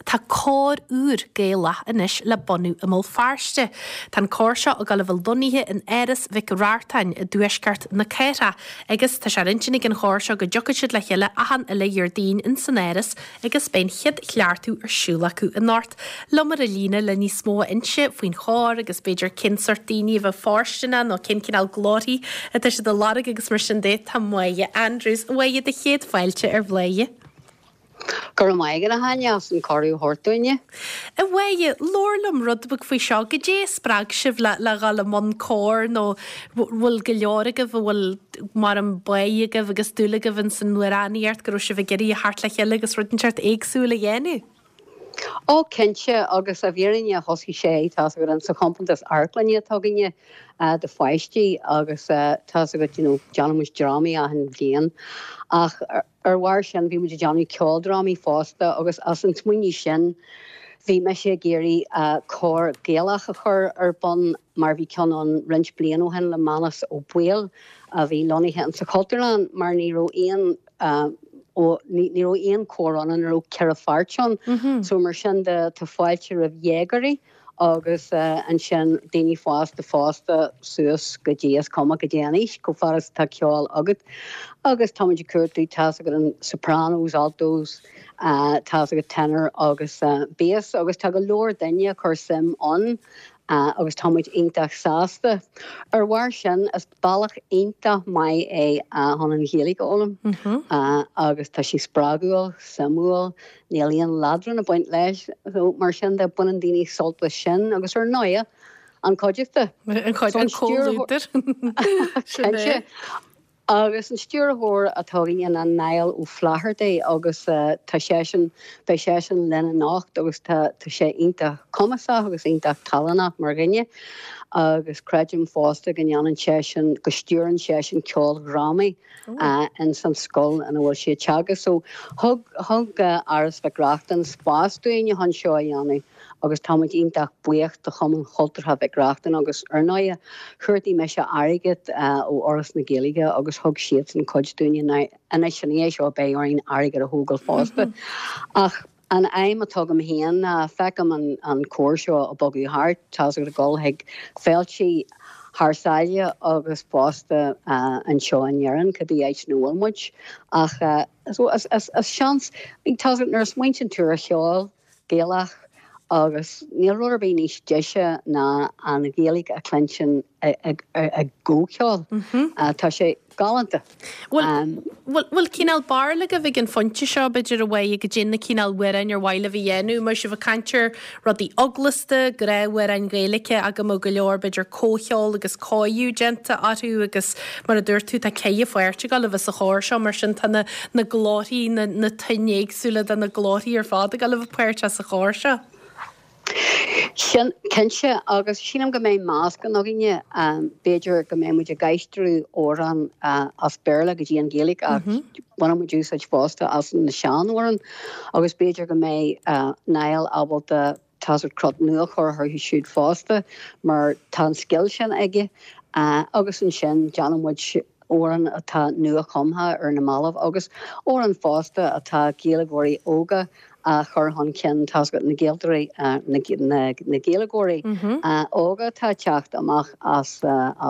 Tá cór úr géala inis le bonú mó fearste. Tá córseo a gal bhfuil doníthe in éras vic rátain a dúisceart na céra. Agus tá sé rintinnig an chórseo go jocaid le heile ahan a le dhéordín in san éras agus ben chiad chleartú siúla acu in náirt. Lomar a lína le ní smó inse faoin chóir agus beidir cinsartíní bh fástena nó cinál glóí a tá sé do lára agus mar sin dé tá muige Andrews bhaide de chéad fáilte ar bléie. Gur maiige a haneas an choirú hortúine. A bhaide lorlam rudbug faoi seo go dé sppraag sibh le gal món cór nó bhfuil go leorige bhfuil mar an baige agus dúlaige bhann san nuaráníart go si bh geirí hart le cheile agus rutinseart éagsúla dhéennn. Ó cinse agus a bhérinne hosí sé tá go an sa compantas airlanne tuganne de foiisttí agus tá go Johnmus dráí a an bblion ach ar bhhair sin bhí mu Johnny ceáldráí fásta agus as an smuoine sin bhí me sé géirí cór géalach a chur ar bon mar bhí cean an rint blian ó hen le manas ó buil a bhí loníthe an sa Culturland mar ní ro ó ní ro éon córan an ro cear a fartseán, so mar sin de tá fáilte a bhégarí agus an sin daoine fásta suas go déas comma go déanais go faras tá ceáil agat agus táidir cuairtaí tá go an sopranos, altos, tá go tenor agus bass agus tá go leor daine chur sim an agus táid intach sásta. Ar bhhair sin as bailach intach mai é hon an chéalaigh ólam agus tá sí sprágúil, samúil, nílíon ladran a buint leis mar sin de buan daoine solta sin agus ar náia an cóideachta. An cóideachta. Agus an stúrthóir atáíon an nail ó flathardé agus tá sé sin lena nácht agus tá sé ionta comasa agus ionta talanach mar rinne agus creidum fásta gan sé sin go stúran sé sin ceáil rámaí in san scóil an bhfuil sé teaga so thug aras bheithreachtain spáistúine hon seo a dhéanana agus táid ionach buocht do chuman choultartha bheithreachtain agus ar náide chuirtaí me se airigid ó oras na Gaeilge agus thug siad san coidúine in sinné seo bé orin airigid a thógal fásta ach an aim atá am héan fecham an cóir seo a bogaí hart tá go a gáilthaigh féiltí Harsáile agus fásta an seo an dhearan go dtí éit nóilmuid ach as seans ag tá nar smaintin túr a seáil géalach agus níl ruir bé níos deise ná an Gaeilge a clensin a ggóceáil tá sé galanta. Bhfuil cíál barla a bhíh an fonte seo beidir a bhaid go dginna cíál wein ar bhaile bhí dhéanú mar si bh cantir rudí oglasta go raibhhar an Gaeilge a go mó go leor beidir cócheáil agus cáú genta atú agus mar a dúir tú tá céh foiirte gal bheits a chóir seo mar sin tanna na glóirí na tainéagsúla den na glóirí ar fád gal bh puirte a chóir seo. Sin cinse agus sínam go mé más gan áginine béidir go mé muid a gaistrú óran as béla go dtí an Gaeilge ach buna mu dús fásta as na seanhran agus béidir go mé nail ábalta táir crot nua chur thu siúd fásta mar tá skill sin aige agus an sin Janmuid óran atá nua chumtha ar na málamh agus óran fásta atá Gaeilgeoirí óga a chur hon cin tá go na Gaeltarí na Gaeilgeoirí óga tá teacht amach as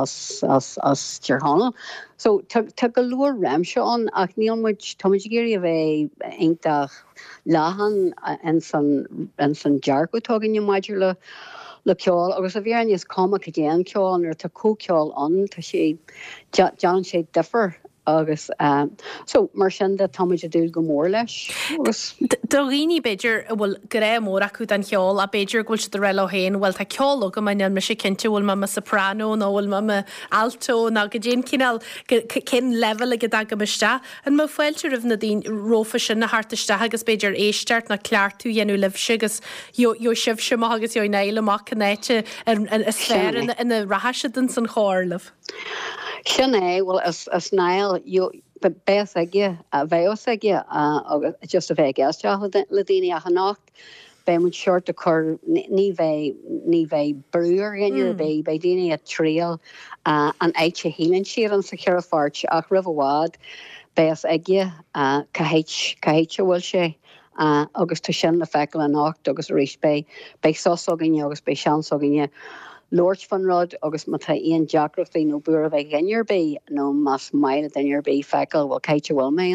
tíorthanna. So tá go luair réimse an ach níl muid táid géirí a bheith ionach lehan in san dearcú tugann maidir le ceáil agus a bhíar níos comma go déan ceáil ar tá cóceáil an tá sé John sé difer agus so mar sin de táid a dúil go mór leis. Do rií beidir bhfuil go ré mór acu an cheáil a beidir ghil se do réile héin bhfuil tá ceála go main me sé cinnte bhfuil me soprano nó bhfuil me alto ná go dé cinál cin level a go da go meiste an má foiilte rih na dtín rófa sin na hartaiste agus beidir éisteart na ceartú dhéanú libse agus jo sibh sem agus jo neile amach canéite ar sfér ina rahaise den san chóirlah. Sin é bhfuil as nail bes aige a bheos aige agus just a bheith geisteach le daine a nacht be mu seart a chur ní bheith breúr gannne bé daine a tríal an éite hílann siar an sa cear a fáirt ach rih bhád bes aige cahéite bhfuil sé agus tá sin le feicil an nacht agus rééis bei sósaginine agus bei seansaginine. Lord van Rod agus mat íon geography nó bu a bheith gennnear bé nó mas meile dennear bé feicil bhil caiite bhfuil mé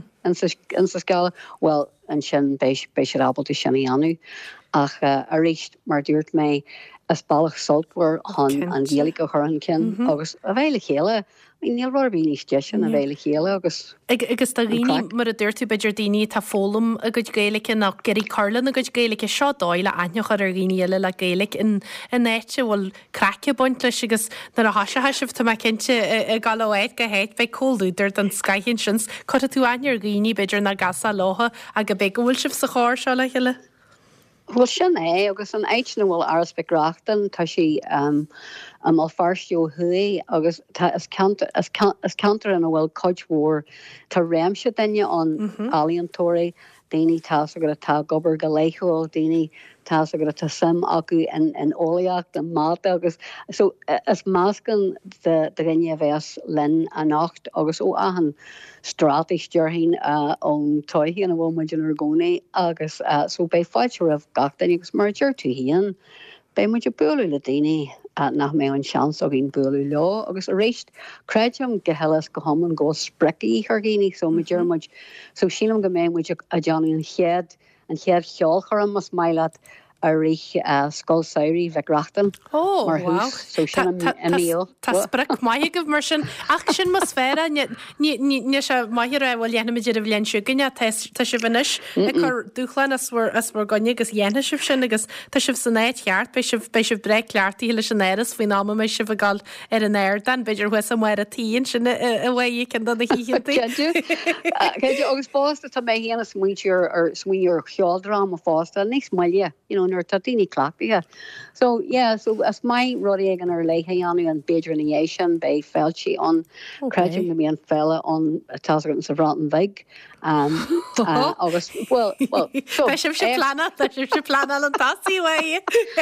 an sa scala well an sin bei sé abaltí sinna anú ach a réist mar dúirt mé as ballach saltwer an dielik go chur an cin agus a bhéile chéile níl rar bhí níos deisian a bhéile chéile agus agus tá rií mar a dúirtú beidir daoine tá fólam a go géalacha nach geirí Carlan a go géalacha seo dáile aneoch ar riíile le géalaigh in néite bhfuil craice buint leis agus nar a haisih tá cinnte i galhéid go héit bheith cóúidir den Skyhin sins chu tú ainear rií beidir na gasa látha a go be bhfuil sih sa cháir seo le heile. Well sin agus an éitna bhfuil aras begrachtan tá si am farstio hui agus as counter an bhfuil coidhór tá réimse daine an alíontóirí daoine tá go a tá gobar go léithúil daoine tá go a tá sim acu an ólaíocht an máta agus so as máscan de rinne bheits linn a nacht agus ó ahan stratéisteirhín ón toihí an bhfuil muidir ar gcónaí agus so bei fáilte rah gachtain agus marúir tú hían bei muidir buú le daoine nach mé an seans a gin buú lá agus a réist creidem go helas go haman go spreí ar géine so muidir muid so sílam go mé muidir a Johnny an chead cheol chum mas maiile a rich sscoilsairí bheitgrachtan. Oh, wow. So sin emíl. Tá sprach mai goh mar sin ach sin mas sféra ní se maihir a bhfuil dhéanamid a bhléon siúganne tá si bhanis chu dúchlein as bhar gonne agus dhéana sih sin agus tá sibh san éid cheart bei sibh bre leartí le sin éras faoin ná mé si bhgáil ar an air dan beidir hu sam mar a tíon sin a bhhaí cin na híí. Agus fásta tá mé héana smuitiúr ar smuoúr cheáldrám a fásta níos maiile, nor tatini clapia. So as my rodi gan ar leihéanu an bedrination bei felchi on crediting me an fella on a tasgan sa rotten vig. August well so se plana an tasí wei.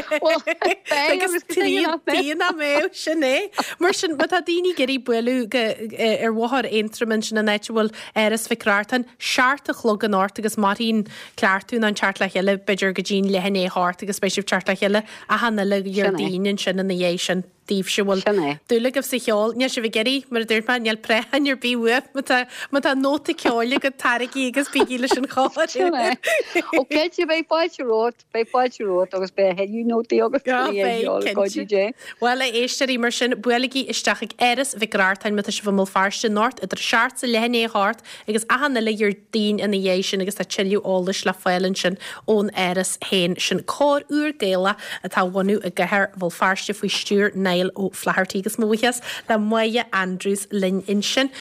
Tína mé sinné. Mar sin mat a dini geri buú ar wahar instrument sin a netbal eras firátan seart a chlog an ort agus marín clartún an chart le heile beidir go dín le henné hart agus spéisih chart le heile a hanna le dhéirdíinn sin in dhé sin. Díh se bhfuil dúla goh sa cheol, ne se bh geirí mar dúirt man neal prehan ar bíh mu a nóta ceála go taraí agus bíí leis an cháil. Oké bei fáilterót agus be heú nótaí agus goé. Well éisteí mar sin bualaí isteach ag eras bhrátain me se bhmil farste Nort idir seart sa lehanné hart agus ahanana le gur daon ina dhé sin agus tá tiú álas le fáilann sin ón eras héin sin cór úr géala atá bhaú a gethir bhil farste faoi stúr ó flahartígus mhuias le muide Andrews lin in sin.